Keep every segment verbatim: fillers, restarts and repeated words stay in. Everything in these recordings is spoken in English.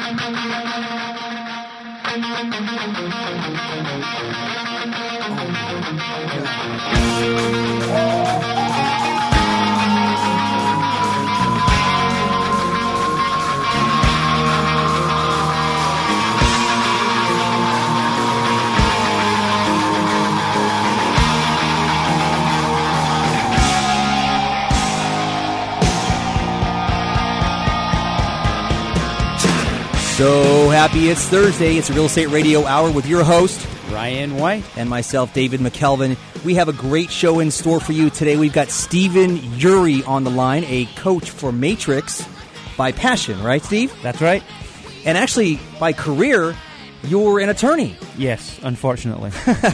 So happy it's Thursday. It's a Real Estate Radio Hour with your host, Ryan White, and myself, David McKelvin. We have a great show in store for you today. We've got Stephen Ury on the line, a coach for Matrix by passion, right, Steve? That's right. And actually, by career, you're an attorney. Yes, unfortunately.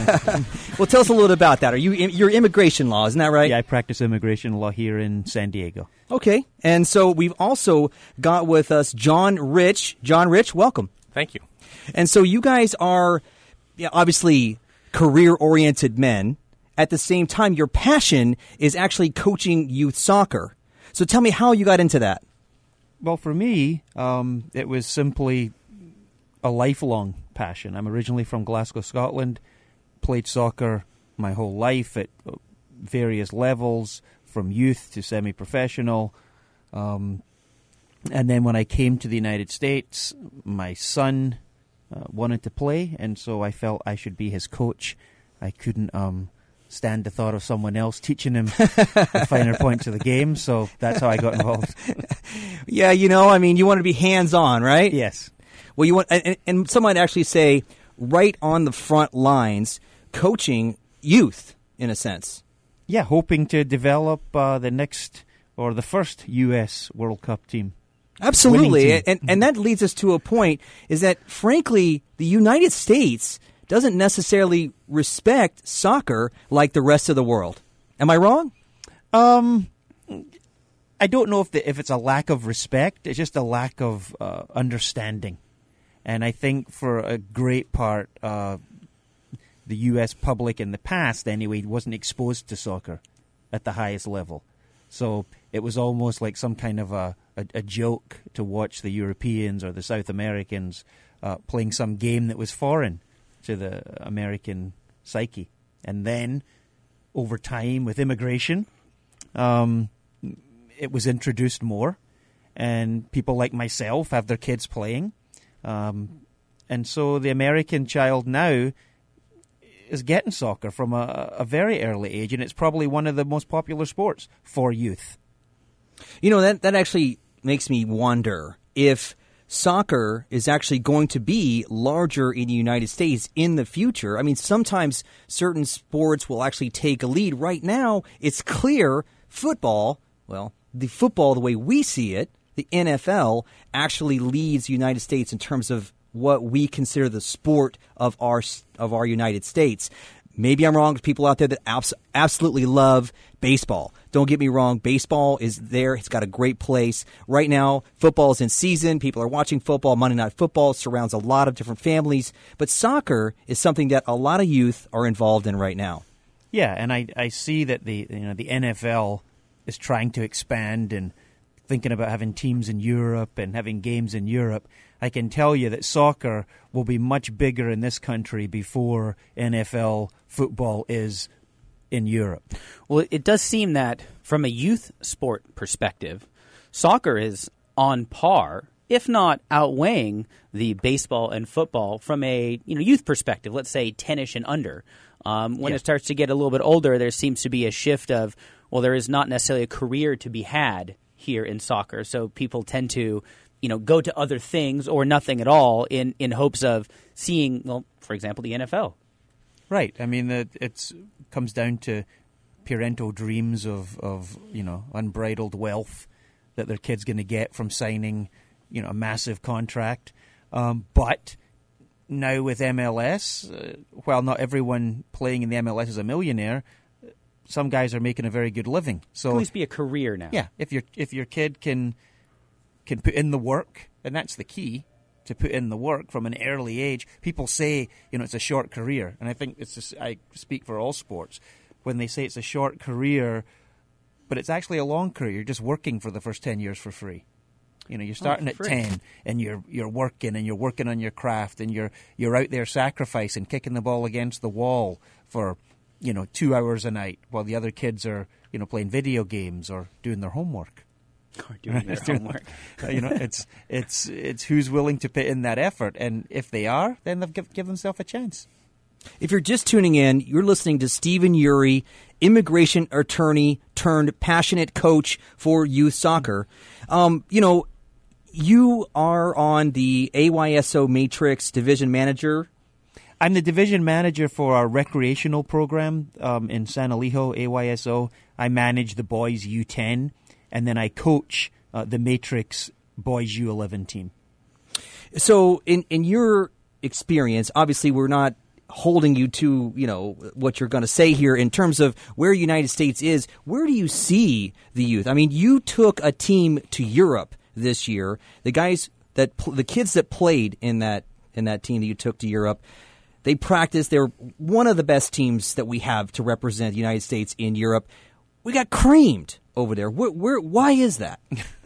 Well, tell us a little bit about that. Are you you're immigration law, isn't that right? Yeah, I practice immigration law here in San Diego. Okay. And so we've also got with us John Rich. John Rich, welcome. Thank you. And so you guys are yeah, obviously career-oriented men. At the same time, your passion is actually coaching youth soccer. So tell me how you got into that. Well, for me, um, it was simply a lifelong passion. I'm originally from Glasgow, Scotland, played soccer my whole life at various levels, from youth to semi-professional. Um, and then when I came to the United States, my son uh, wanted to play, and so I felt I should be his coach. I couldn't um, stand the thought of someone else teaching him the finer points of the game, so that's how I got involved. Yeah, you know, I mean, you want to be hands-on, right? Yes. Well, you want, and, and some might actually say, right on the front lines, coaching youth, in a sense. Yeah, hoping to develop uh, the next or the first U S World Cup team. Absolutely, team. and and that leads us to a point, is that, frankly, the United States doesn't necessarily respect soccer like the rest of the world. Am I wrong? Um, I don't know if the, if it's a lack of respect. It's just a lack of uh, understanding. And I think for a great part, uh, the U S public in the past, anyway, wasn't exposed to soccer at the highest level. So it was almost like some kind of a, a, a joke to watch the Europeans or the South Americans uh, playing some game that was foreign to the American psyche. And then, over time, with immigration, um, it was introduced more, and people like myself have their kids playing. Um, and so the American child now is getting soccer from a, a very early age, and it's probably one of the most popular sports for youth. You know, that, that actually makes me wonder if soccer is actually going to be larger in the United States in the future. I mean, sometimes certain sports will actually take a lead. Right now, it's clear football, well, the football the way we see it, the N F L, actually leads the United States in terms of what we consider the sport of our of our United States. Maybe I'm wrong. There's people out there that abs- absolutely love baseball. Don't get me wrong. Baseball is there. It's got a great place. Right now, football is in season. People are watching football. Monday Night Football surrounds a lot of different families. But soccer is something that a lot of youth are involved in right now. Yeah, and I, I see that the you know the N F L is trying to expand and thinking about having teams in Europe and having games in Europe. I can tell you that soccer will be much bigger in this country before N F L football is in Europe. Well, it does seem that from a youth sport perspective, soccer is on par, if not outweighing, the baseball and football from a you know youth perspective, let's say ten-ish and under. Um, when yeah. it starts to get a little bit older, there seems to be a shift of, well, there is not necessarily a career to be had here in soccer, so people tend to you know, go to other things or nothing at all in, in hopes of seeing, well, for example, the N F L. Right. I mean, it it's, comes down to parental dreams of, of, you know, unbridled wealth that their kid's going to get from signing, you know, a massive contract. Um, but now with M L S, uh, while not everyone playing in the M L S is a millionaire, some guys are making a very good living. So it can at least be a career now. Yeah. If your if your kid can can put in the work, and that's the key, to put in the work from an early age. People say, you know, it's a short career, and I think it's just, I speak for all sports, when they say it's a short career, but it's actually a long career. You're just working for the first ten years for free. You know, you're starting Oh, at frick. ten, and you're you're working, and you're working on your craft, and you're you're out there sacrificing, kicking the ball against the wall for, you know, two hours a night, while the other kids are, you know, playing video games or doing their homework. Or doing their homework. Uh, you know, it's it's it's who's willing to put in that effort, and if they are, then they've give, give themselves a chance. If you're just tuning in, you're listening to Stephen Uri, immigration attorney turned passionate coach for youth soccer. Um, you know, you are on the A Y S O Matrix division manager. I'm the division manager for our recreational program um, in San Elijo, A Y S O. I manage the boys U ten, and then I coach uh, the Matrix boys U eleven team. So in, in your experience, obviously we're not holding you to, you know, what you're going to say here in terms of where United States is. Where do you see the youth? I mean, you took a team to Europe this year. The guys that pl- the kids that played in that in that team that you took to Europe, they practiced. They're one of the best teams that we have to represent the United States in Europe. We got creamed over there. Where, where why is that?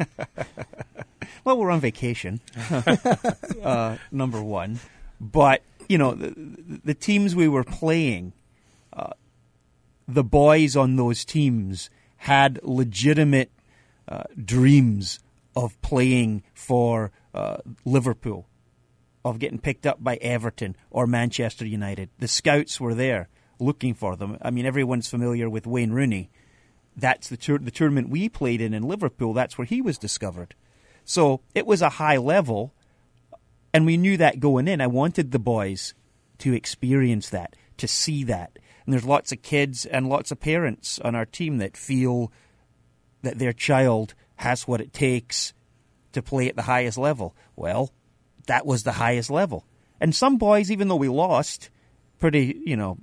Well, we're on vacation, uh, number one. But, you know, the, the teams we were playing, uh, the boys on those teams had legitimate uh, dreams of playing for uh, Liverpool, of getting picked up by Everton or Manchester United. The scouts were there looking for them. I mean, everyone's familiar with Wayne Rooney. That's the, tour- the tournament we played in in Liverpool. That's where he was discovered. So it was a high level, and we knew that going in. I wanted the boys to experience that, to see that. And there's lots of kids and lots of parents on our team that feel that their child has what it takes to play at the highest level. Well, that was the highest level. And some boys, even though we lost pretty, you know,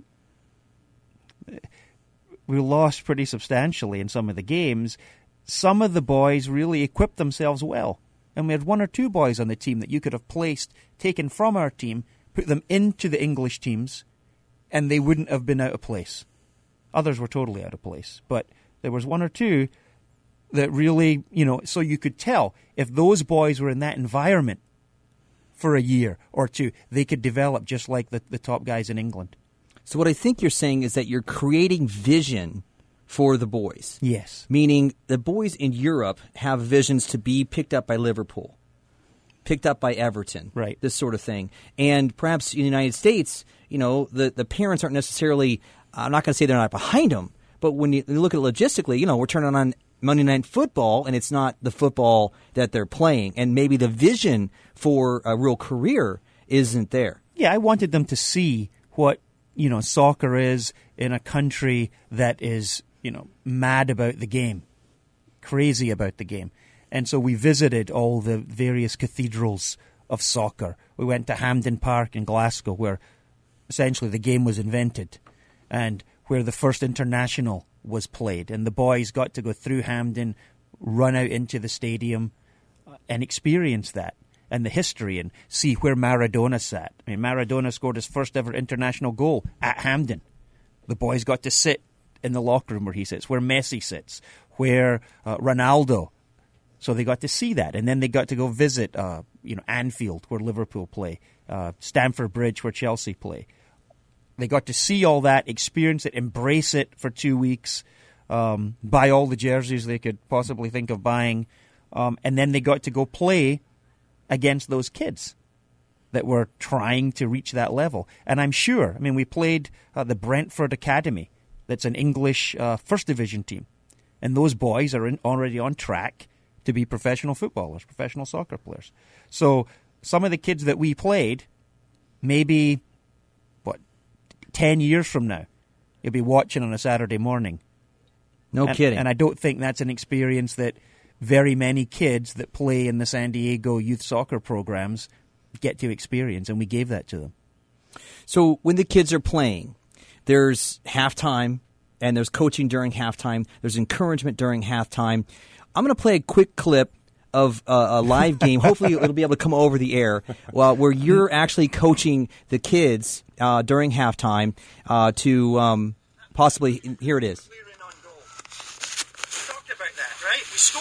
we lost pretty substantially in some of the games, some of the boys really equipped themselves well. And we had one or two boys on the team that you could have placed, taken from our team, put them into the English teams, and they wouldn't have been out of place. Others were totally out of place. But there was one or two that really, you know, so you could tell if those boys were in that environment for a year or two, they could develop just like the, the top guys in England. So what I think you're saying is that you're creating vision for the boys. Yes. Meaning the boys in Europe have visions to be picked up by Liverpool, picked up by Everton, right? This sort of thing. And perhaps in the United States, you know, the, the parents aren't necessarily, I'm not going to say they're not behind them, but when you, you look at it logistically, you know, we're turning on Monday Night Football, and it's not the football that they're playing. And maybe the vision for a real career isn't there. Yeah, I wanted them to see what, you know, soccer is in a country that is, you know, mad about the game, crazy about the game. And so we visited all the various cathedrals of soccer. We went to Hampden Park in Glasgow, where essentially the game was invented, and where the first international was played. And the boys got to go through Hampden, run out into the stadium, and experience that, and the history, and see where Maradona sat. I mean, Maradona scored his first ever international goal at Hampden. The boys got to sit in the locker room where he sits, where Messi sits, where uh, Ronaldo. So they got to see that, and then they got to go visit, uh, you know, Anfield, where Liverpool play, uh, Stamford Bridge, where Chelsea play. They got to see all that, experience it, embrace it for two weeks, um, buy all the jerseys they could possibly think of buying, um, and then they got to go play against those kids that were trying to reach that level. And I'm sure, I mean, we played uh, the Brentford Academy. That's an English uh, first division team. And those boys are in, already on track to be professional footballers, professional soccer players. So some of the kids that we played, maybe, what, ten years from now, you'll be watching on a Saturday morning. No and, kidding. And I don't think that's an experience that very many kids that play in the San Diego youth soccer programs get to experience, and we gave that to them. So when the kids are playing, there's halftime, and there's coaching during halftime. There's encouragement during halftime. I'm going to play a quick clip of uh, a live game. Hopefully it'll be able to come over the air, uh, where you're actually coaching the kids uh, during halftime uh, to um, possibly, here it is. Clear in on goal. We talked about that, right? We score after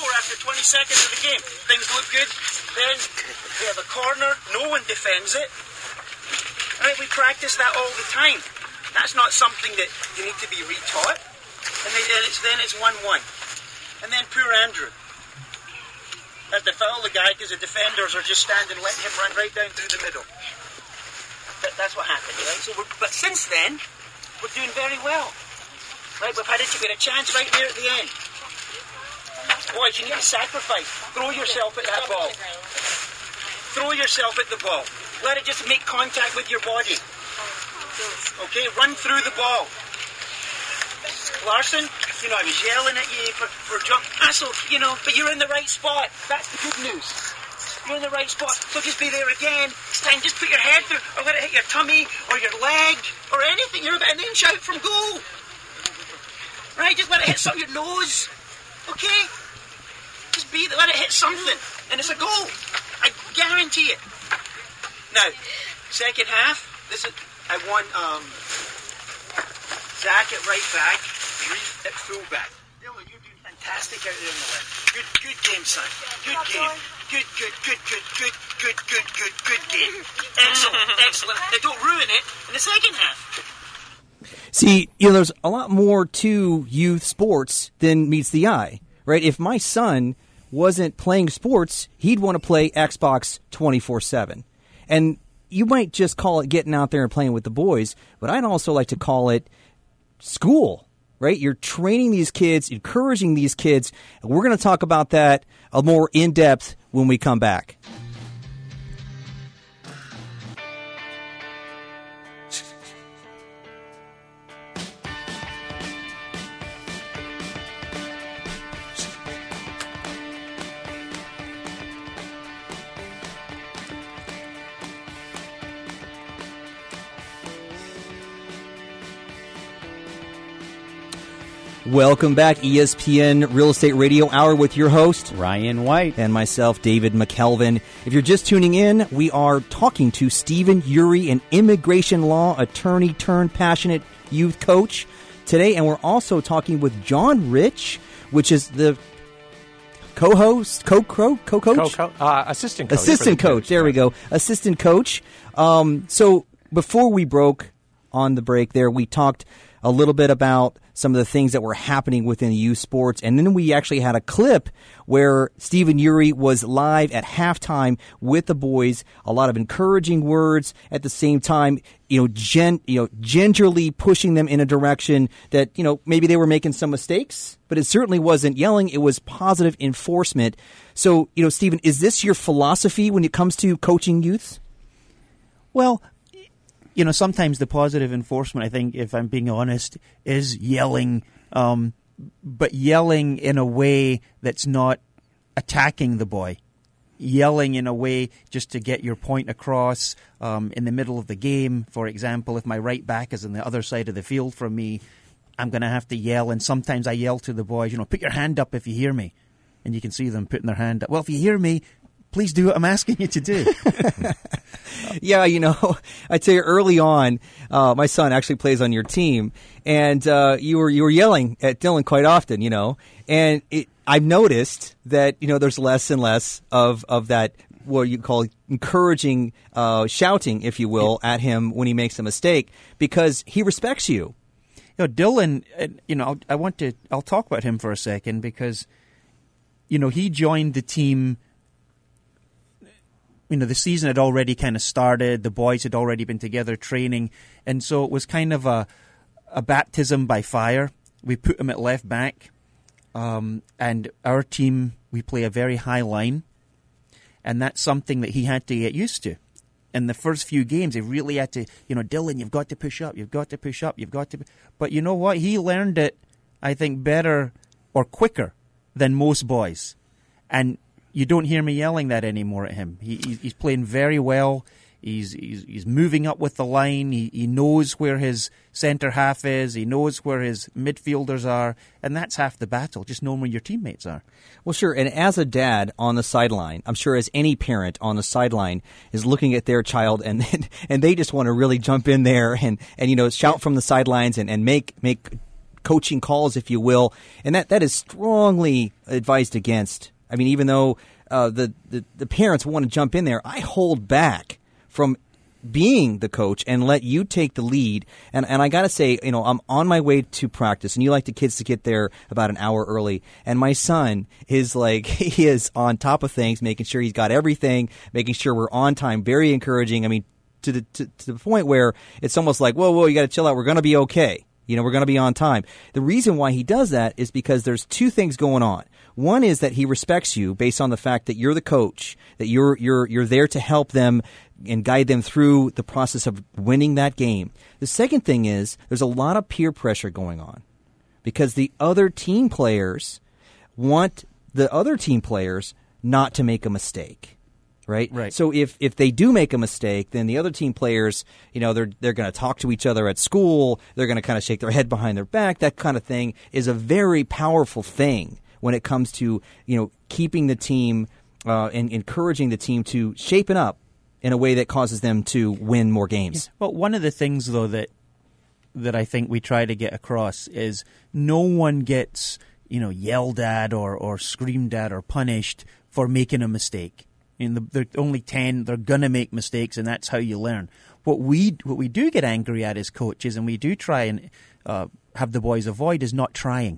twenty seconds of the game. Things look good. Then we have a corner. No one defends it. Right? We practice that all the time. That's not something that you need to be retaught. And then it's then it's one-one. And then poor Andrew had to foul the guy because the defenders are just standing, letting him run right down through the middle. That, that's what happened, right? So, we're, but since then, we're doing very well. Right? We've had a, we had a chance right there at the end. Boys, you need to sacrifice. Throw yourself at that ball. Throw yourself at the ball. Let it just make contact with your body. Okay, run through the ball. Larson, you know, I was yelling at you for, for jump. Hassel, you know, but you're in the right spot. That's the good news. You're in the right spot. So just be there again. And just put your head through, or let it hit your tummy, or your leg, or anything. You're about an inch out from goal. Right? Just let it hit some your nose. Okay? Just be there. Let it hit something. And it's a goal. I guarantee it. Now, second half, this is, I want um, Zach at right back, Reef at full back. Dylan, you're doing fantastic out there in the left. Good, good game, son. Good game. Good, good, good, good, good, good, good, good, good game. Excellent, excellent. Now don't ruin it in the second half. See, you know, there's a lot more to youth sports than meets the eye, right? If my son wasn't playing sports, he'd want to play Xbox twenty-four seven. And you might just call it getting out there and playing with the boys, but I'd also like to call it school, right? You're training these kids, encouraging these kids, and we're going to talk about that a more in-depth when we come back. Welcome back, E S P N Real Estate Radio Hour with your host, Ryan White. And myself, David McKelvin. If you're just tuning in, we are talking to Stephen Ury, an immigration law attorney turned passionate youth coach today. And we're also talking with John Rich, which is the co-host, co-co, co-coach? Co-co- uh, assistant coach. Assistant the coach, kids, there right. we go. Assistant coach. Um, so before we broke on the break there, we talked a little bit about some of the things that were happening within youth sports. And then we actually had a clip where Stephen Ury was live at halftime with the boys. A lot of encouraging words at the same time, you know, gen, you know, gingerly pushing them in a direction that, you know, maybe they were making some mistakes, but it certainly wasn't yelling. It was positive enforcement. So, you know, Stephen, is this your philosophy when it comes to coaching youth? Well, you know, sometimes the positive enforcement, I think, if I'm being honest, is yelling, um, but yelling in a way that's not attacking the boy. Yelling in a way just to get your point across um, in the middle of the game. For example, if my right back is on the other side of the field from me, I'm going to have to yell. And sometimes I yell to the boys, you know, put your hand up if you hear me. And you can see them putting their hand up. Well, if you hear me, please do what I'm asking you to do. Yeah, you know, I tell you early on, uh, my son actually plays on your team, and uh, you were you were yelling at Dylan quite often, you know, and it, I've noticed that, you know, there's less and less of, of that, what you call encouraging uh, shouting, if you will, yeah. at him when he makes a mistake, because he respects you. You know, Dylan, you know, I want to, I'll talk about him for a second because, you know, he joined the team. You know, the season had already kind of started. The boys had already been together training. And so it was kind of a a baptism by fire. We put him at left back. Um, and our team, we play a very high line. And that's something that he had to get used to. In the first few games, he really had to, you know, Dylan, you've got to push up. You've got to push up. You've got to. But you know what? He learned it, I think, better or quicker than most boys. And you don't hear me yelling that anymore at him. He, he's playing very well. He's, he's he's moving up with the line. He he knows where his centre half is. He knows where his midfielders are, and that's half the battle. Just knowing where your teammates are. Well, sure. And as a dad on the sideline, I'm sure as any parent on the sideline is looking at their child, and and they just want to really jump in there and, and you know shout from the sidelines and, and make make coaching calls, if you will. And that that is strongly advised against I mean, even though uh, the, the the parents want to jump in there, I hold back from being the coach and let you take the lead. And and I got to say, you know, I'm on my way to practice, and you like the kids to get there about an hour early. And my son is like, he is on top of things, making sure he's got everything, making sure we're on time, very encouraging. I mean, to the to, to the point where it's almost like, whoa, whoa, you got to chill out. We're going to be okay. You know, we're going to be on time. The reason why he does that is because there's two things going on. One is that he respects you based on the fact that you're the coach, that you're you're you're there to help them and guide them through the process of winning that game. The second thing is there's a lot of peer pressure going on because the other team players want the other team players not to make a mistake. Right? Right. So if, if they do make a mistake, then the other team players, you know, they're they're going to talk to each other at school. They're going to kind of shake their head behind their back. That kind of thing is a very powerful thing when it comes to, you know, keeping the team uh, and encouraging the team to shape it up in a way that causes them to win more games. Yeah. Well, one of the things, though, that that I think we try to get across is no one gets, you know, yelled at or, or screamed at or punished for making a mistake. I mean, they're only ten. They're gonna make mistakes, and that's how you learn. What we what we do get angry at as coaches, and we do try and uh, have the boys avoid, is not trying.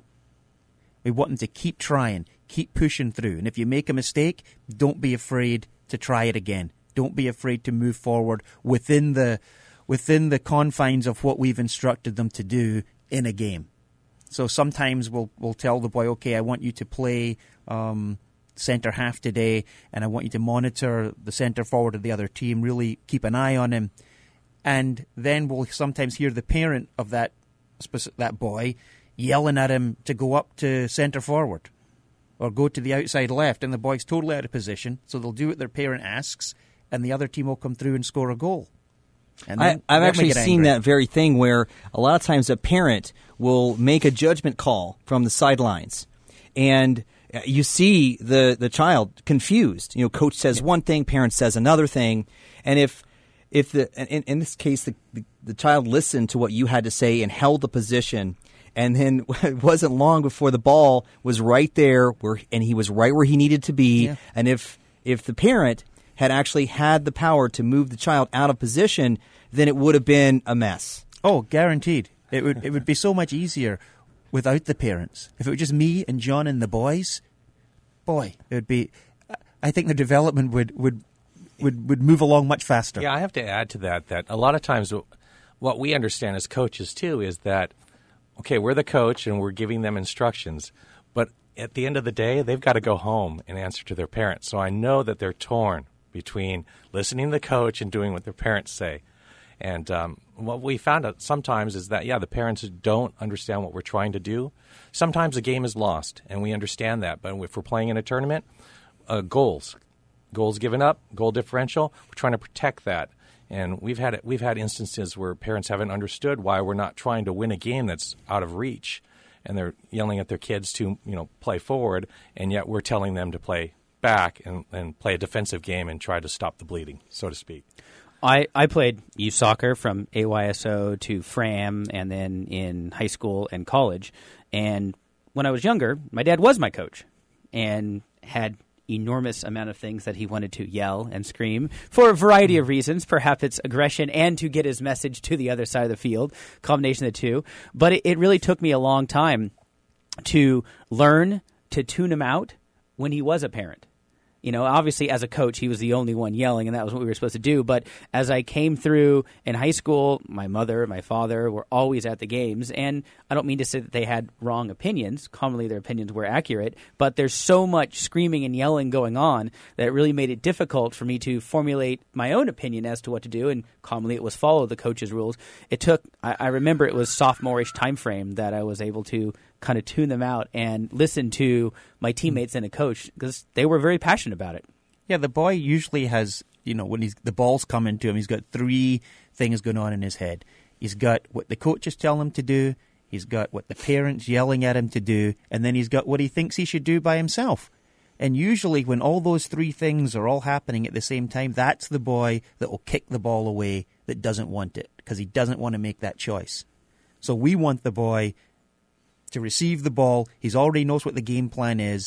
We want them to keep trying, keep pushing through. And if you make a mistake, don't be afraid to try it again. Don't be afraid to move forward within the within the confines of what we've instructed them to do in a game. So sometimes we'll we'll tell the boy, okay, I want you to play Um, centre half today, and I want you to monitor the centre forward of the other team, really keep an eye on him. And then we'll sometimes hear the parent of that that boy yelling at him to go up to centre forward or go to the outside left, and the boy's totally out of position, so they'll do what their parent asks, and the other team will come through and score a goal. And then, I, I've then actually seen that very thing where a lot of times a parent will make a judgment call from the sidelines, and you see the, the child confused. You know, coach says one thing, parent says another thing, and if if the in, in this case the, the the child listened to what you had to say and held the position, and then it wasn't long before the ball was right there where and he was right where he needed to be, yeah. and if if the parent had actually had the power to move the child out of position, then it would have been a mess. Oh, guaranteed. It would it would be so much easier without the parents. If it was just me and John and the boys, boy, it would be. I think the development would would would, would move along much faster. Yeah, I have to add to that that a lot of times what we understand as coaches too is that, okay, we're the coach and we're giving them instructions, but at the end of the day, they've got to go home and answer to their parents. So I know that they're torn between listening to the coach and doing what their parents say. And um, what we found out sometimes is that, yeah, the parents don't understand what we're trying to do. Sometimes a game is lost, and we understand that. But if we're playing in a tournament, uh, goals, goals given up, goal differential, we're trying to protect that. And we've had we've had instances where parents haven't understood why we're not trying to win a game that's out of reach, and they're yelling at their kids to, you know, play forward, and yet we're telling them to play back and, and play a defensive game and try to stop the bleeding, so to speak. I, I played youth soccer from A Y S O to Fram and then in high school and college. And when I was younger, my dad was my coach and had enormous amount of things that he wanted to yell and scream for a variety of reasons. Perhaps it's aggression and to get his message to the other side of the field, combination of the two. But it, it really took me a long time to learn to tune him out when he was a parent. You know, obviously as a coach, he was the only one yelling, and that was what we were supposed to do. But as I came through in high school, my mother, my father were always at the games. And I don't mean to say that they had wrong opinions. Commonly their opinions were accurate. But there's so much screaming and yelling going on that it really made it difficult for me to formulate my own opinion as to what to do. And commonly it was follow the coach's rules. It took, I, I remember it was sophomore-ish time frame that I was able to kind of tune them out and listen to my teammates and a coach because they were very passionate about it. Yeah, the boy usually has, you know, when he's the ball's coming to him, he's got three things going on in his head. He's got what the coaches tell him to do, he's got what the parents yelling at him to do, and then he's got what he thinks he should do by himself. And usually when all those three things are all happening at the same time, that's the boy that will kick the ball away that doesn't want it because he doesn't want to make that choice. So we want the boy to receive the ball. He's already knows what the game plan is.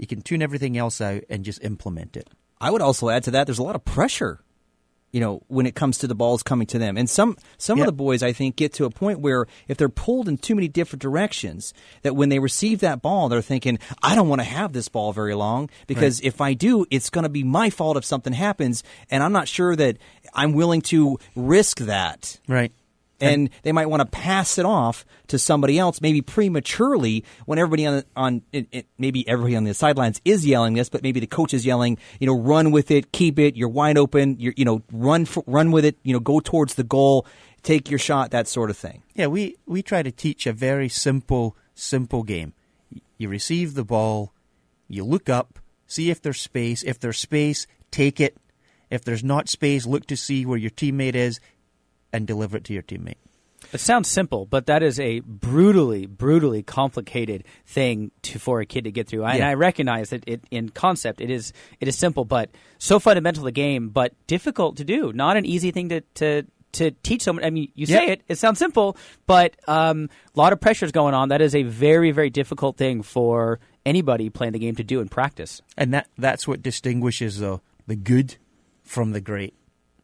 You can tune everything else out and just implement it. I would also add to that, there's a lot of pressure, you know, when it comes to the balls coming to them. And some some yep. of the boys, I think, get to a point where if they're pulled in too many different directions, that when they receive that ball, they're thinking, I don't want to have this ball very long, because right. if I do, it's going to be my fault if something happens, and I'm not sure that I'm willing to risk that. Right. And they might want to pass it off to somebody else, maybe prematurely, when everybody on on it, it, maybe everybody on the sidelines is yelling this, but maybe the coach is yelling, you know, run with it, keep it, you're wide open, you're, you know, run for, run with it, you know, go towards the goal, take your shot, that sort of thing. Yeah, we we try to teach a very simple simple game. You receive the ball, you look up, see if there's space. If there's space, take it. If there's not space, look to see where your teammate is, and deliver it to your teammate. It sounds simple, but that is a brutally, brutally complicated thing to, for a kid to get through. I, yeah. And I recognize that it, in concept, it is it is simple, but so fundamental to the game, but difficult to do. Not an easy thing to to, to teach someone. I mean, you say yep. it, it sounds simple, but um, a lot of pressures going on. That is a very, very difficult thing for anybody playing the game to do in practice. And that that's what distinguishes the the good from the great.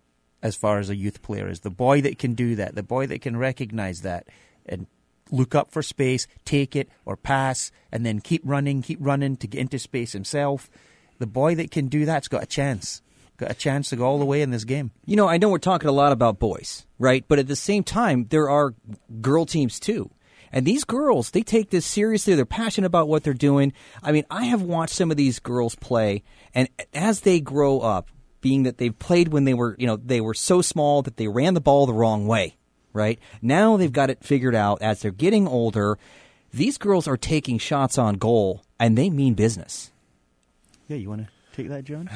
As far as a youth player is, the boy that can do that, the boy that can recognize that and look up for space, take it or pass, and then keep running, keep running to get into space himself. The boy that can do that's got a chance, got a chance to go all the way in this game. You know, I know we're talking a lot about boys, right? But at the same time, there are girl teams too. And these girls, they take this seriously. They're passionate about what they're doing. I mean, I have watched some of these girls play, and as they grow up, being that they've played when they were, you know, they were so small that they ran the ball the wrong way, right? Now they've got it figured out as they're getting older. These girls are taking shots on goal, and they mean business. Yeah, you want to take that, John?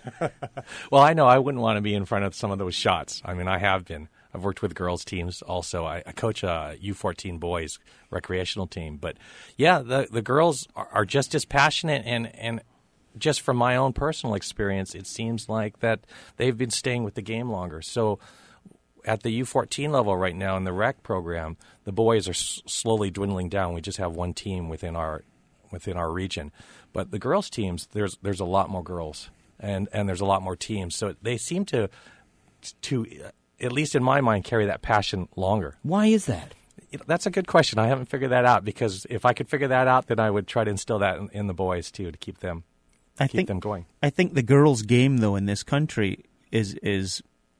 Well, I know I wouldn't want to be in front of some of those shots. I mean, I have been. I've worked with girls' teams also. I, I coach a U fourteen boys recreational team. But, yeah, the, the girls are, are just as passionate and, and – just from my own personal experience, it seems like that they've been staying with the game longer. So at the U fourteen level right now in the rec program, the boys are s- slowly dwindling down. We just have one team within our within our region. But the girls' teams, there's there's a lot more girls, and, and there's a lot more teams. So they seem to, to at least in my mind, carry that passion longer. Why is that? That's a good question. I haven't figured that out, because if I could figure that out, then I would try to instill that in, in the boys, too, to keep them I keep think, them going. I think the girls' game, though, in this country is is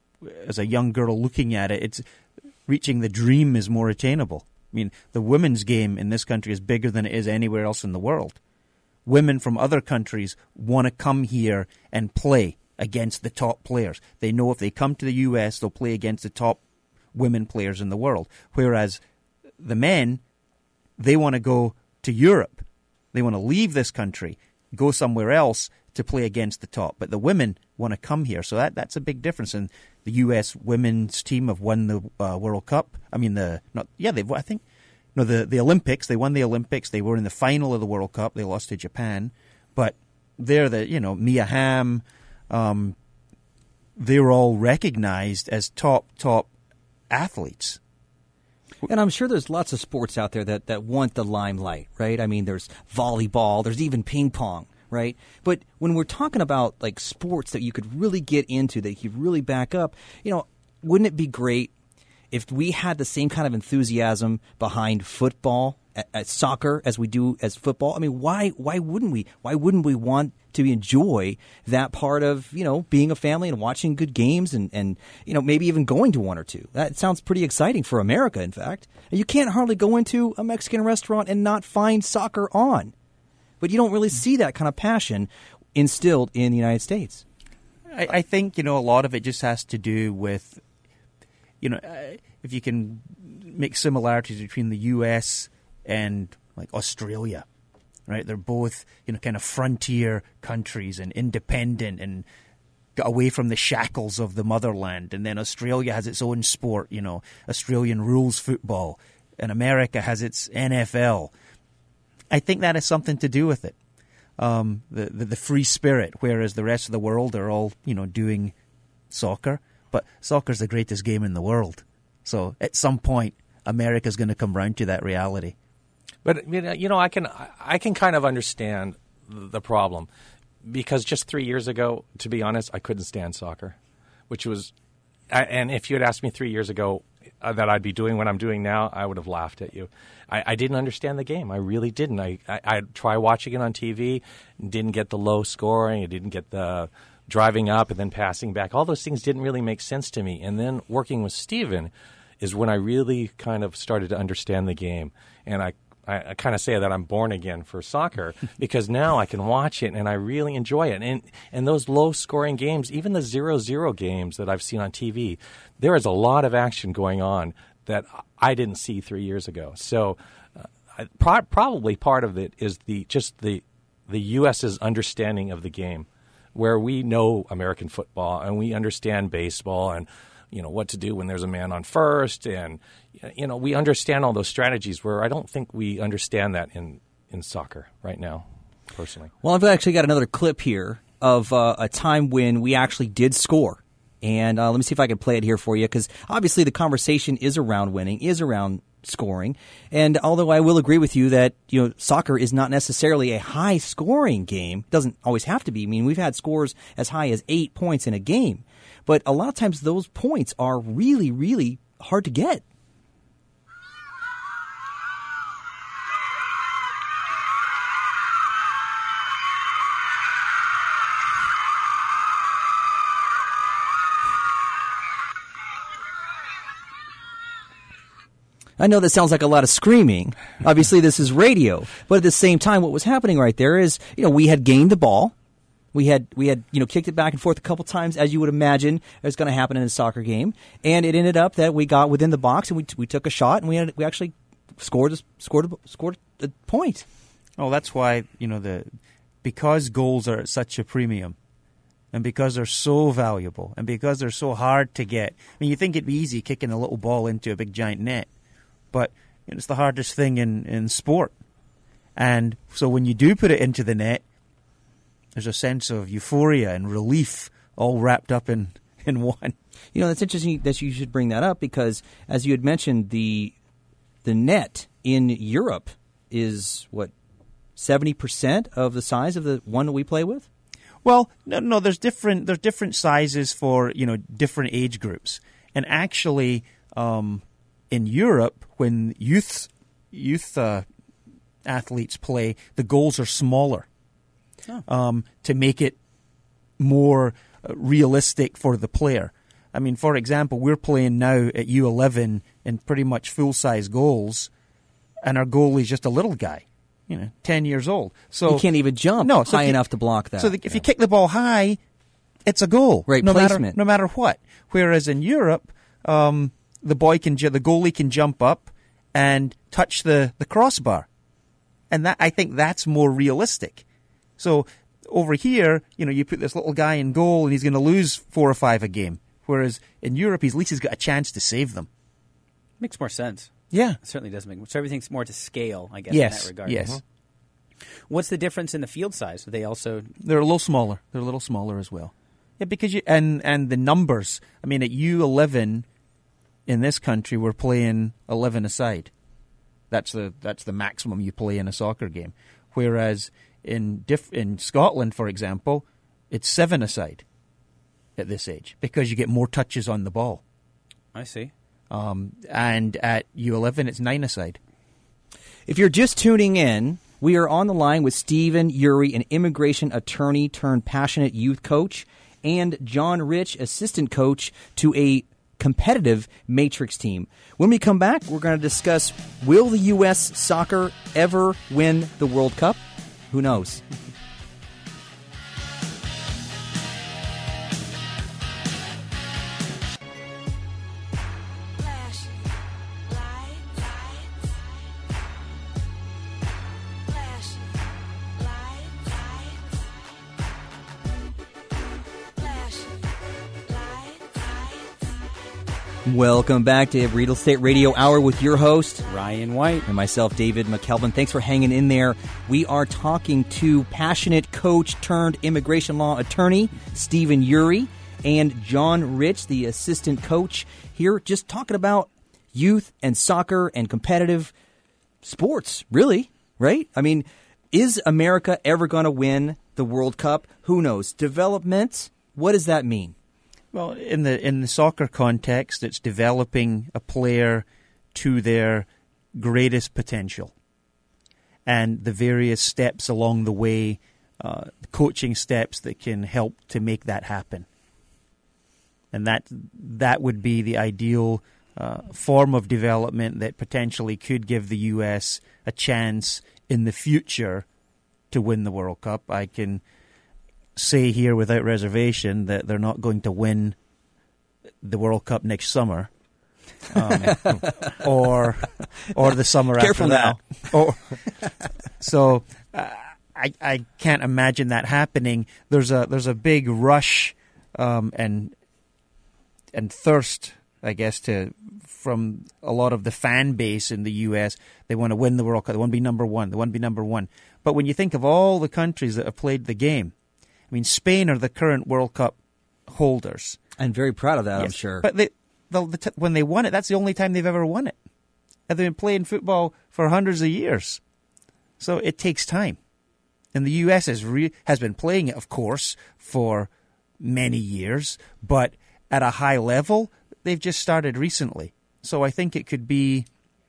as a young girl looking at it, it's reaching the dream is more attainable. I mean, the women's game in this country is bigger than it is anywhere else in the world. Women from other countries want to come here and play against the top players. They know if they come to the U S, they'll play against the top women players in the world. Whereas the men, they want to go to Europe. They want to leave this country, go somewhere else to play against the top. But the women want to come here. So that that's a big difference. And the U S women's team have won the uh, World Cup. I mean, the not yeah, they've I think no the the Olympics. They won the Olympics. They were in the final of the World Cup. They lost to Japan. But they're the you know Mia Hamm. Um, they're all recognized as top top athletes. And I'm sure there's lots of sports out there that, that want the limelight, right? I mean, there's volleyball, there's even ping pong, right? But when we're talking about like sports that you could really get into, that you could really back up, you know, wouldn't it be great if we had the same kind of enthusiasm behind football, at, at soccer, as we do as football? I mean, why why wouldn't we? Why wouldn't we want to enjoy that part of, you know, being a family and watching good games and, and, you know, maybe even going to one or two? That sounds pretty exciting for America, in fact. You can't hardly go into a Mexican restaurant and not find soccer on. But you don't really see that kind of passion instilled in the United States. I, I think, you know, a lot of it just has to do with, you know, uh, if you can make similarities between the U S and, like, Australia. Right, they're both, you know, kind of frontier countries and independent and got away from the shackles of the motherland. And then Australia has its own sport, you know, Australian rules football, and America has its N F L. I think that has something to do with it, um, the, the the free spirit. Whereas the rest of the world are all, you know, doing soccer, but soccer's the greatest game in the world. So at some point, America's going to come round to that reality. But you know, I can I can kind of understand the problem. Because just three years ago, to be honest, I couldn't stand soccer, which was, and if you had asked me three years ago uh, that I'd be doing what I'm doing now, I would have laughed at you. I, I didn't understand the game. I really didn't. I, I I'd try watching it on T V, didn't get the low scoring, I didn't get the driving up and then passing back. All those things didn't really make sense to me. And then working with Steven is when I really kind of started to understand the game. And I, I, I kind of say that I'm born again for soccer because now I can watch it and I really enjoy it. And and those low-scoring games, even the zero zero games that I've seen on T V, there is a lot of action going on that I didn't see three years ago. So uh, pro- probably part of it is the just the the U.S.'s understanding of the game, where we know American football and we understand baseball and, you know, what to do when there's a man on first. And, you know, we understand all those strategies where I don't think we understand that in, in soccer right now, personally. Well, I've actually got another clip here of uh, a time when we actually did score. And uh, let me see if I can play it here for you, because obviously the conversation is around winning, is around scoring. And although I will agree with you that, you know, soccer is not necessarily a high-scoring game, doesn't always have to be. I mean, we've had scores as high as eight points in a game. But a lot of times those points are really, really hard to get. I know that sounds like a lot of screaming. Obviously, this is radio. But at the same time, what was happening right there is, you know, we had gained the ball. We had, we had, you know, kicked it back and forth a couple times, as you would imagine is going to happen in a soccer game. And it ended up that we got within the box and we we took a shot and we had, we actually scored a, scored a, scored a point. Oh, that's why, you know, the because goals are at such a premium, and because they're so valuable, and because they're so hard to get. I mean, you think it'd be easy kicking a little ball into a big giant net, but it's the hardest thing in, in sport. And so when you do put it into the net, there's a sense of euphoria and relief all wrapped up in, in one. You know, that's interesting that you should bring that up because, as you had mentioned, the the net in Europe is, what, seventy percent of the size of the one that we play with? Well, no, no. There's different. There's different sizes for, you know, different age groups. And actually, um, in Europe, when youth youth uh, athletes play, the goals are smaller oh. um, to make it more uh, realistic for the player. I mean, for example, we're playing now at U eleven in pretty much full size goals, and our goalie is just a little guy. You know, ten years old. So you can't even jump no, so high you, enough to block that. So the, if yeah. you kick the ball high, it's a goal. Right no placement. Matter, no matter what. Whereas in Europe, um, the boy can ju- the goalie can jump up and touch the, the crossbar, and that I think that's more realistic. So over here, you know, you put this little guy in goal, and he's going to lose four or five a game. Whereas in Europe, he's, at least he's got a chance to save them. Makes more sense. Yeah. It certainly does make so everything's more to scale, I guess, yes. in that regard. Yes. Mm-hmm. What's the difference in the field size? Are they also They're a little smaller. They're a little smaller as well. Yeah, because you and and the numbers. I mean, at U eleven in this country, we're playing eleven a side. That's the that's the maximum you play in a soccer game. Whereas in diff, in Scotland, for example, it's seven a side at this age because you get more touches on the ball. I see. Um, and at U eleven, it's nine a side. If you're just tuning in, we are on the line with Steven Ury, an immigration attorney turned passionate youth coach, and John Rich, assistant coach to a competitive Matrix team. When we come back, we're going to discuss, will the U S soccer ever win the World Cup? Who knows? Welcome back to Real Estate Radio Hour with your host, Ryan White, and myself, David McKelvin. Thanks for hanging in there. We are talking to passionate coach turned immigration law attorney, Steven Ury, and John Rich, the assistant coach here, just talking about youth and soccer and competitive sports, really, right? I mean, Is America ever going to win the World Cup? Who knows? Development, what does that mean? Well, in the in the soccer context, it's developing a player to their greatest potential, and the various steps along the way, uh, coaching steps that can help to make that happen. And that that would be the ideal uh, form of development that potentially could give the U S a chance in the future to win the World Cup. I can say here without reservation that they're not going to win the World Cup next summer, um, or or the summer Careful after now. that. Or, so uh, I I can't imagine that happening. There's a there's a big rush um, and and thirst, I guess, to from a lot of the fan base in the U S. They want to win the World Cup. They want to be number one. They want to be number one. But when you think of all the countries that have played the game, I mean, Spain are the current World Cup holders. I'm very proud of that, Yes. I'm sure. But they, the, the t- when they won it, that's the only time they've ever won it. And they've been playing football for hundreds of years. So it takes time. And the U S has re- has been playing it, of course, for many years. But at a high level, they've just started recently. So I think it could be,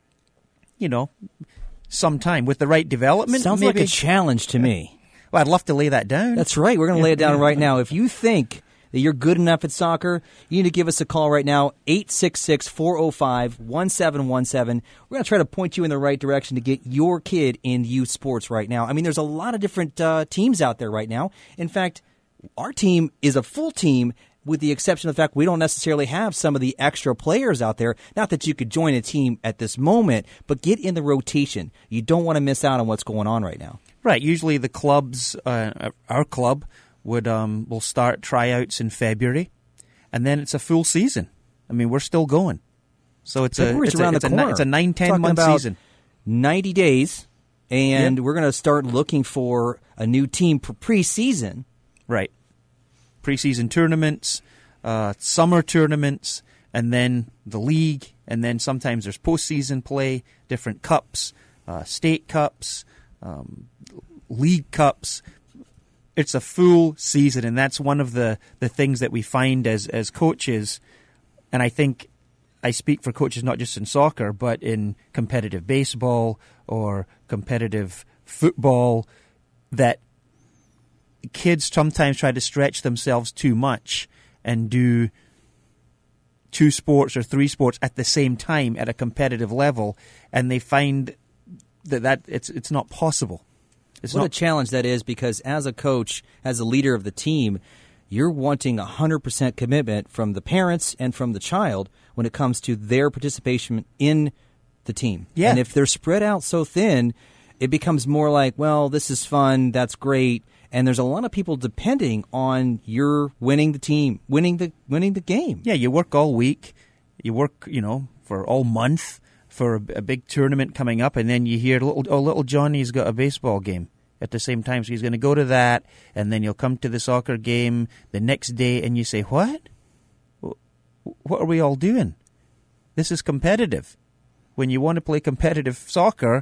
you know, some time with the right development. Sounds maybe. like a challenge to me. Well, I'd love to lay that down. That's right. We're going to lay it down Yeah. right now. If you think that you're good enough at soccer, you need to give us a call right now, eight six six, four oh five, one seven one seven. We're going to try to point you in the right direction to get your kid in youth sports right now. I mean, there's a lot of different uh, teams out there right now. In fact, our team is a full team, with the exception of the fact we don't necessarily have some of the extra players out there. Not that you could join a team at this moment, but get in the rotation. You don't want to miss out on what's going on right now. Right. Usually the clubs, uh, our club, would um, will start tryouts in February, and then it's a full season. I mean, we're still going. So it's a February's it's a, around it's the a, ni- corner. it's a nine, ten Talking month about season. ninety days, and Yep. we're going to start looking for a new team for preseason. Right. Preseason tournaments, uh, summer tournaments, and then the league, and then sometimes there's postseason play, different cups, uh, state cups, um, league cups. It's a full season, and that's one of the, the things that we find as, as coaches, and I think I speak for coaches not just in soccer, but in competitive baseball or competitive football, that kids sometimes try to stretch themselves too much and do two sports or three sports at the same time at a competitive level, and they find that, that it's it's not possible. It's What not a challenge that is, because as a coach, as a leader of the team, you're wanting one hundred percent commitment from the parents and from the child when it comes to their participation in the team. Yeah. And if they're spread out so thin, it becomes more like, well, this is fun, that's great, and there's a lot of people depending on your winning the team, winning the winning the game. Yeah, you work all week, you work, you know, for all month for a, a big tournament coming up, and then you hear, little, oh, little Johnny's got a baseball game at the same time, so he's going to go to that, and then you'll come to the soccer game the next day, and you say, what? What are we all doing? This is competitive. When you want to play competitive soccer,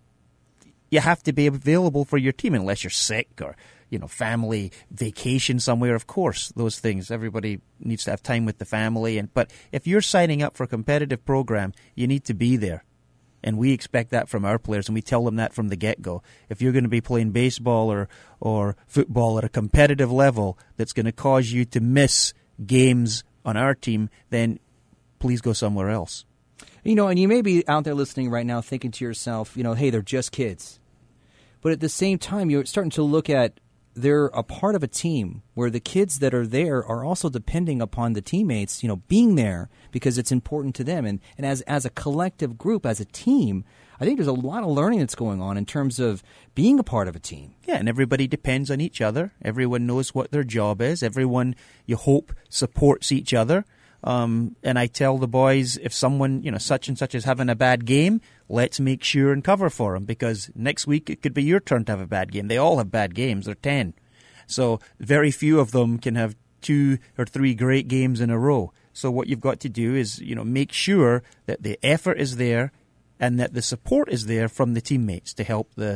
you have to be available for your team unless you're sick or, you know, family vacation somewhere. Of course, those things. Everybody needs to have time with the family. And but if you're signing up for a competitive program, you need to be there. And we expect that from our players, and we tell them that from the get-go. If you're going to be playing baseball or, or football at a competitive level that's going to cause you to miss games on our team, then please go somewhere else. You know, and you may be out there listening right now thinking to yourself, you know, hey, they're just kids. But at the same time, you're starting to look at they're a part of a team where the kids that are there are also depending upon the teammates, you know, being there because it's important to them. And, and as, as a collective group, as a team, I think there's a lot of learning that's going on in terms of being a part of a team. Yeah, and everybody depends on each other. Everyone knows what their job is. Everyone, you hope, supports each other. Um, and I tell the boys, if someone, you know, such and such is having a bad game, let's make sure and cover for them, because next week it could be your turn to have a bad game. They all have bad games. They're ten. So very few of them can have two or three great games in a row. So what you've got to do is, you know, make sure that the effort is there and that the support is there from the teammates to help the,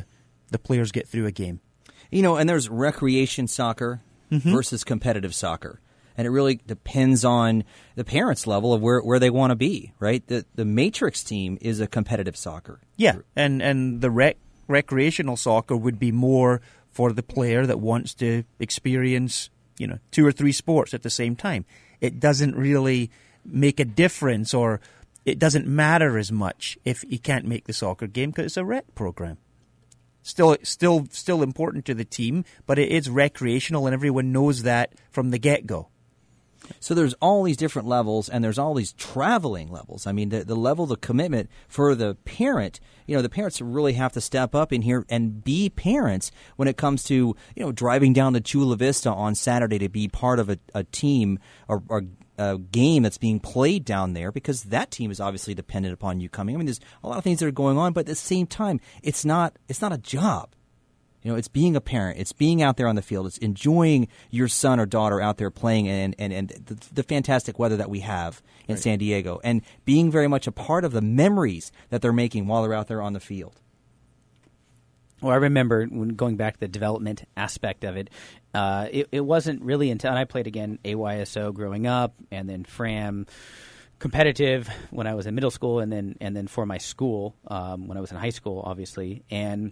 the players get through a game. You know, and there's recreation soccer mm-hmm. versus competitive soccer. And it really depends on the parents' level of where, where they want to be, right? The the Matrix team is a competitive soccer. Yeah, and, and the rec- recreational soccer would be more for the player that wants to experience, you know, two or three sports at the same time. It doesn't really make a difference, or it doesn't matter as much if you can't make the soccer game because it's a rec program. Still, still, still important to the team, but it is recreational, and everyone knows that from the get-go. So there's all these different levels, and there's all these traveling levels. I mean, the, the level of commitment for the parent, you know, the parents really have to step up in here and be parents when it comes to, you know, driving down to Chula Vista on Saturday to be part of a, a team or, or a game that's being played down there, because that team is obviously dependent upon you coming. I mean, there's a lot of things that are going on, but at the same time, it's not it's not a job. You know, it's being a parent. It's being out there on the field. It's enjoying your son or daughter out there playing and, and, and the, the fantastic weather that we have in right. San Diego, and being very much a part of the memories that they're making while they're out there on the field. Well, I remember when going back to the development aspect of it, uh, it, it wasn't really until, and I played again A Y S O growing up, and then Fram competitive when I was in middle school, and then and then for my school um, when I was in high school, obviously. And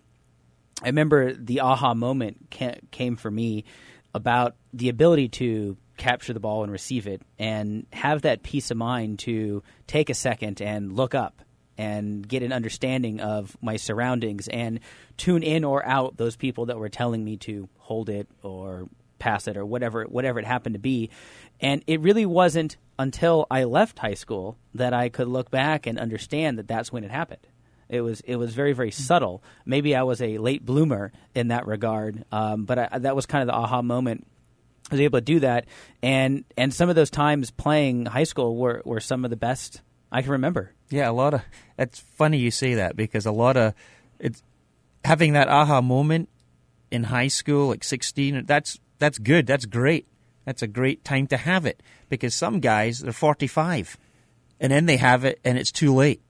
I remember the aha moment ca- came for me about the ability to capture the ball and receive it and have that peace of mind to take a second and look up and get an understanding of my surroundings and tune in or out those people that were telling me to hold it or pass it or whatever whatever it happened to be. And it really wasn't until I left high school that I could look back and understand that that's when it happened. It was it was very, very subtle. Maybe I was a late bloomer in that regard, um, but I, that was kind of the aha moment. I was able to do that, and and some of those times playing high school were, were some of the best I can remember. Yeah, a lot of. It's funny you say that, because a lot of it's having that aha moment in high school, like sixteen. That's that's good. That's great. That's a great time to have it, because some guys, they're forty-five, and then they have it, and it's too late.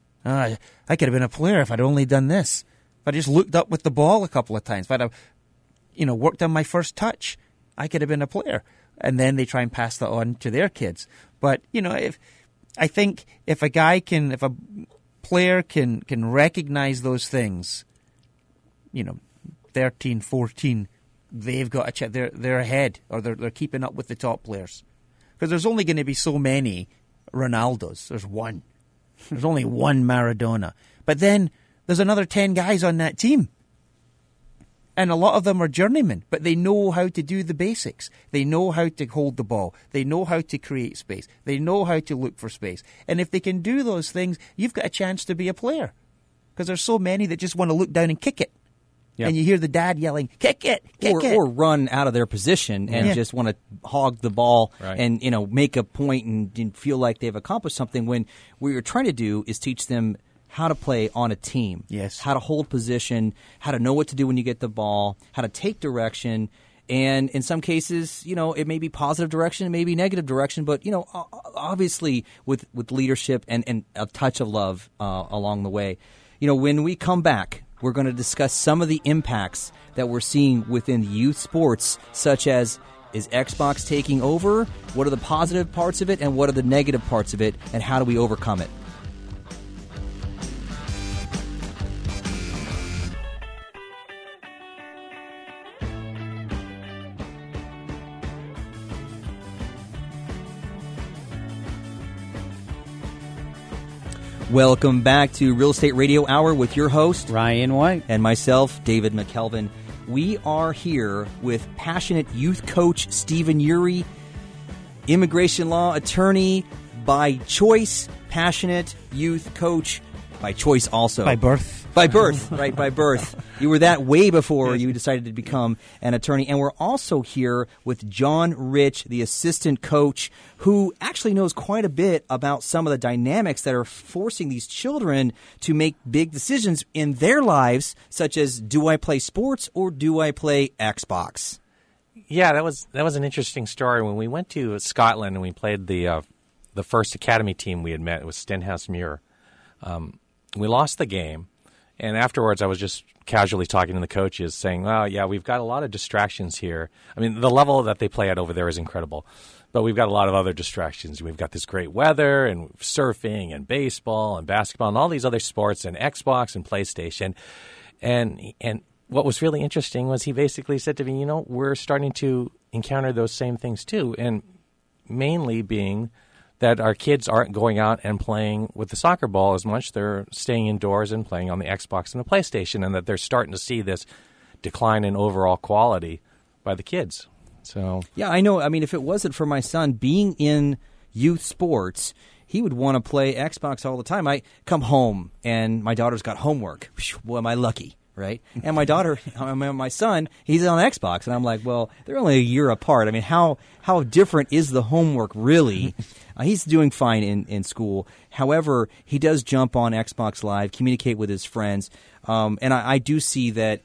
Uh, I could have been a player if I'd only done this. If I just looked up with the ball a couple of times, if I'd have, you know, worked on my first touch, I could have been a player. And then they try and pass that on to their kids. But, you know, if I think if a guy can, if a player can, can recognize those things, you know, thirteen, fourteen, they've got a check. They're they're ahead, or they're they're keeping up with the top players. Because there's only going to be so many Ronaldos. There's one. There's only one Maradona. But then there's another ten guys on that team. And a lot of them are journeymen, but they know how to do the basics. They know how to hold the ball. They know how to create space. They know how to look for space. And if they can do those things, you've got a chance to be a player. Because there's so many that just want to look down and kick it. Yep. And you hear the dad yelling, kick it, kick or, it. Or run out of their position and yeah. just want to hog the ball right. and, you know, make a point and, and feel like they've accomplished something, when what you're trying to do is teach them how to play on a team. Yes. How to hold position, how to know what to do when you get the ball, how to take direction. And in some cases, you know, it may be positive direction, it may be negative direction, but, you know, obviously with, with leadership and, and a touch of love uh, along the way. You know, when we come back, we're going to discuss some of the impacts that we're seeing within youth sports, such as, is Xbox taking over? What are the positive parts of it, and what are the negative parts of it, and how do we overcome it? Welcome back to Real Estate Radio Hour with your host, Ryan White. And myself, David McKelvin. We are here with passionate youth coach Stephen Ury, immigration law attorney by choice, passionate youth coach by choice also. By birth. By birth, right, by birth. You were that way before you decided to become an attorney. And we're also here with John Rich, the assistant coach, who actually knows quite a bit about some of the dynamics that are forcing these children to make big decisions in their lives, such as, do I play sports or do I play Xbox? Yeah, that was that was an interesting story. When we went to Scotland and we played the uh, the first academy team we had met, it was Stenhouse Muir. Um, we lost the game. And afterwards, I was just casually talking to the coaches, saying, "Well, yeah, we've got a lot of distractions here. I mean, the level that they play at over there is incredible, but we've got a lot of other distractions. We've got this great weather and surfing and baseball and basketball and all these other sports and Xbox and PlayStation." And and what was really interesting was he basically said to me, "You know, we're starting to encounter those same things too, and mainly being that our kids aren't going out and playing with the soccer ball as much. They're staying indoors and playing on the Xbox and the PlayStation, and that they're starting to see this decline in overall quality by the kids." So yeah, I know. I mean, if it wasn't for my son being in youth sports, he would want to play Xbox all the time. I come home and my daughter's got homework. Well, am I lucky? Right? And my daughter, my son, he's on Xbox. And I'm like, well, they're only a year apart. I mean, how how different is the homework really? uh, he's doing fine in, in school. However, he does jump on Xbox Live, communicate with his friends. Um, and I, I do see that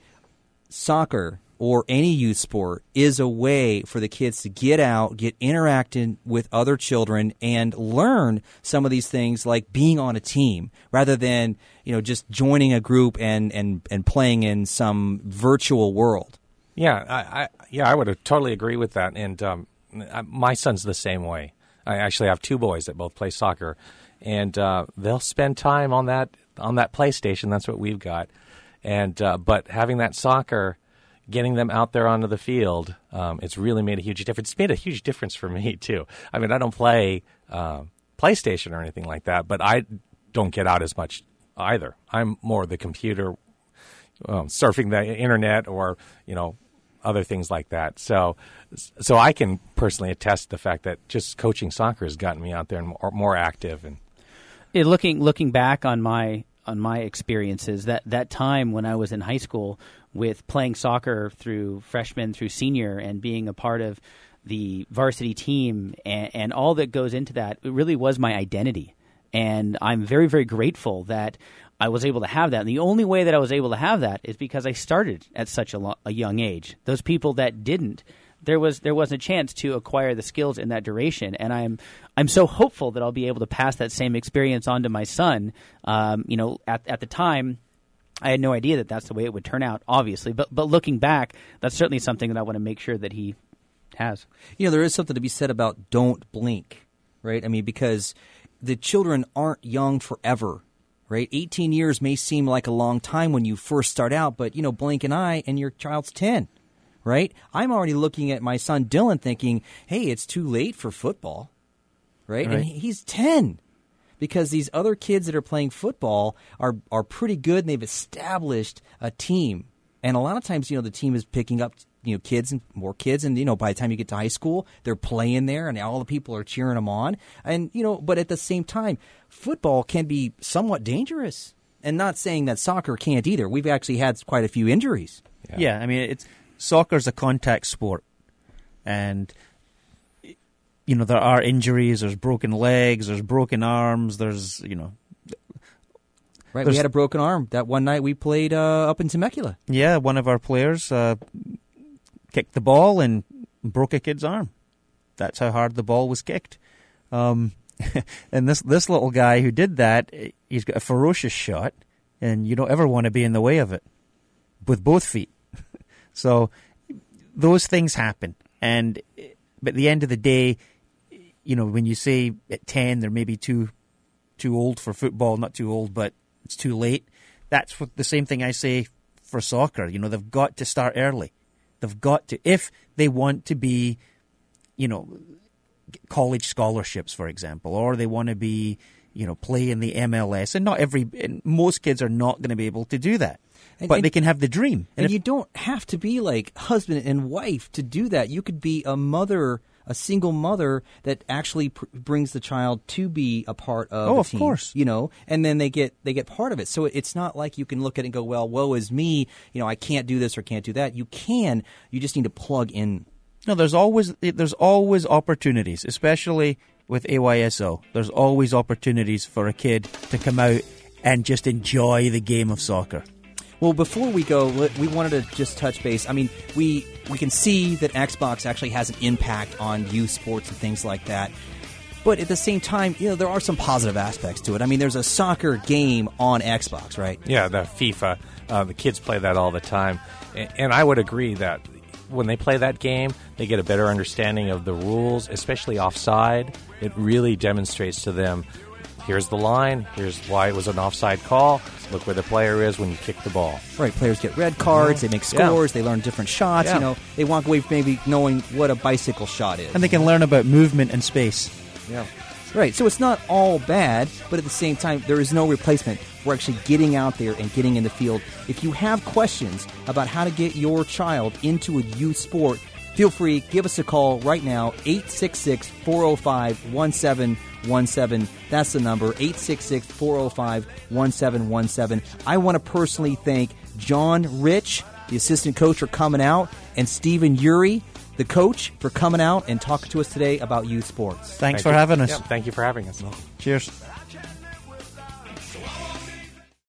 soccer or any youth sport is a way for the kids to get out, get interacting with other children, and learn some of these things like being on a team rather than, you know, just joining a group and, and, and playing in some virtual world. Yeah, I, I yeah, I would totally agree with that. And um, I, my son's the same way. I actually have two boys that both play soccer, and uh, they'll spend time on that on that PlayStation. That's what we've got. And uh, but having that soccer, getting them out there onto the field, um, it's really made a huge difference. It's made a huge difference for me, too. I mean, I don't play uh, PlayStation or anything like that, but I don't get out as much either. I'm more the computer, um, surfing the internet or, you know, other things like that. So so I can personally attest to the fact that just coaching soccer has gotten me out there and more, more active. And yeah, looking looking back on my on my experiences, that, that time when I was in high school with playing soccer through freshman through senior and being a part of the varsity team and, and all that goes into that, it really was my identity. And I'm very, very grateful that I was able to have that. And the only way that I was able to have that is because I started at such a, lo- a young age. Those people that didn't, there was there wasn't a chance to acquire the skills in that duration. And I'm I'm so hopeful that I'll be able to pass that same experience on to my son. Um, you know, at at the time, I had no idea that that's the way it would turn out, obviously. But but looking back, that's certainly something that I want to make sure that he has. You know, there is something to be said about don't blink, right? I mean, because the children aren't young forever, right? eighteen years may seem like a long time when you first start out, but, you know, blink an eye and your child's ten, right? I'm already looking at my son Dylan thinking, hey, it's too late for football, right? Right. And he's ten. Because these other kids that are playing football are are pretty good and they've established a team. And a lot of times, you know, the team is picking up, you know, kids and more kids. And, you know, by the time you get to high school, they're playing there and all the people are cheering them on. And, you know, but at the same time, football can be somewhat dangerous. And not saying that soccer can't either. We've actually had quite a few injuries. Yeah, yeah I mean, it's soccer's a contact sport. And you know, there are injuries, there's broken legs, there's broken arms, there's, you know. Right, we had a broken arm that one night we played uh, up in Temecula. Yeah, one of our players uh, kicked the ball and broke a kid's arm. That's how hard the ball was kicked. Um, and this, this little guy who did that, he's got a ferocious shot, and you don't ever want to be in the way of it with both feet. So those things happen. And but at the end of the day, you know, when you say at ten they're maybe too too old for football, not too old, but it's too late, that's what the same thing I say for soccer. You know, they've got to start early. They've got to, if they want to be, you know, college scholarships, for example, or they want to be, you know, play in the M L S. And not every, and most kids are not going to be able to do that. And, but and, they can have the dream. And, and if, you don't have to be like husband and wife to do that. You could be a mother, a single mother that actually pr- brings the child to be a part of oh, a of team, course. you know, and then they get they get part of it. So it's not like you can look at it and go, well, woe is me, you know, I can't do this or can't do that. You can. You just need to plug in. No, there's always there's always opportunities, especially with A Y S O. There's always opportunities for a kid to come out and just enjoy the game of soccer. Well, before we go, we wanted to just touch base. I mean, we we can see that Xbox actually has an impact on youth sports and things like that. But at the same time, you know, there are some positive aspects to it. I mean, there's a soccer game on Xbox, right? Yeah, the FIFA. Uh, the kids play that all the time. And, and I would agree that when they play that game, they get a better understanding of the rules, especially offside. It really demonstrates to them, here's the line, here's why it was an offside call, look where the player is when you kick the ball. Right, players get red cards, they make scores, yeah. they learn different shots, yeah. you know, they walk away from maybe knowing what a bicycle shot is. And they can learn about movement and space. Yeah. Right, so it's not all bad, but at the same time, there is no replacement for actually getting out there and getting in the field. If you have questions about how to get your child into a youth sport, feel free, give us a call right now, eight six six, four oh five, one seven one seven. That's the number, eight six six, four oh five, one seven one seven. I want to personally thank John Rich, the assistant coach, for coming out, and Stephen Uri, the coach, for coming out and talking to us today about youth sports. Thanks Thank for you. having us. Yeah, thank you for having us. Cheers.